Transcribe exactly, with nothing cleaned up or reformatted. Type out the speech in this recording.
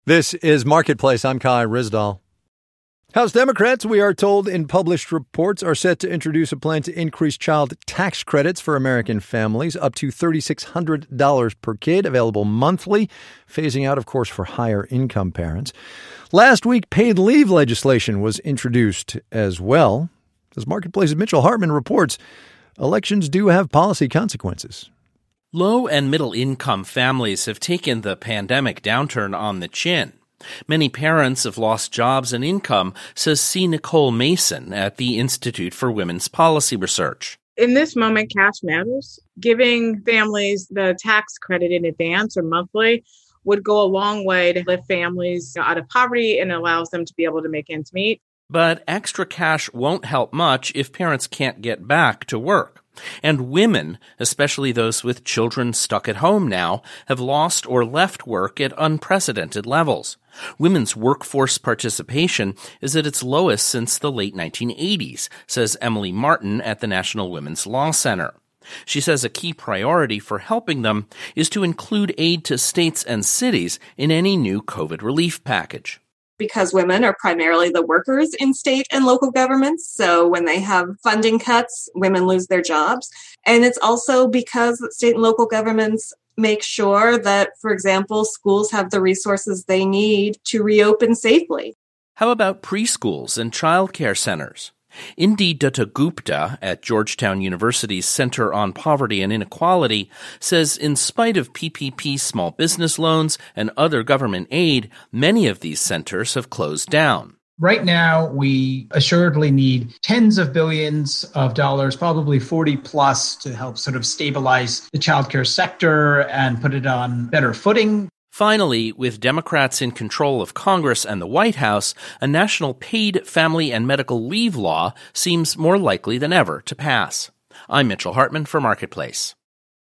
This is Marketplace. I'm Kai Ryssdal. House Democrats, we are told in published reports, are set to introduce a plan to increase child tax credits for American families up to three thousand six hundred dollars per kid, available monthly, phasing out, of course, for higher income parents. Last week, paid leave legislation was introduced as well. As Marketplace's Mitchell Hartman reports, elections do have policy consequences. Low and middle-income families have taken the pandemic downturn on the chin. Many parents have lost jobs and income, says C. Nicole Mason at the Institute for Women's Policy Research. In this moment, cash matters. Giving families the tax credit in advance or monthly would go a long way to lift families out of poverty and allows them to be able to make ends meet. But extra cash won't help much if parents can't get back to work. And women, especially those with children stuck at home now, have lost or left work at unprecedented levels. Women's workforce participation is at its lowest since the late nineteen eighties, says Emily Martin at the National Women's Law Center. She says a key priority for helping them is to include aid to states and cities in any new COVID relief package. Because women are primarily the workers in state and local governments. So when they have funding cuts, women lose their jobs. And it's also because state and local governments make sure that, for example, schools have the resources they need to reopen safely. How about preschools and childcare centers? Indi Dattagupta at Georgetown University's Center on Poverty and Inequality says in spite of P P P small business loans and other government aid, many of these centers have closed down. Right now, we assuredly need tens of billions of dollars, probably forty plus, to help sort of stabilize the childcare sector and put it on better footing. Finally, with Democrats in control of Congress and the White House, a national paid family and medical leave law seems more likely than ever to pass. I'm Mitchell Hartman for Marketplace.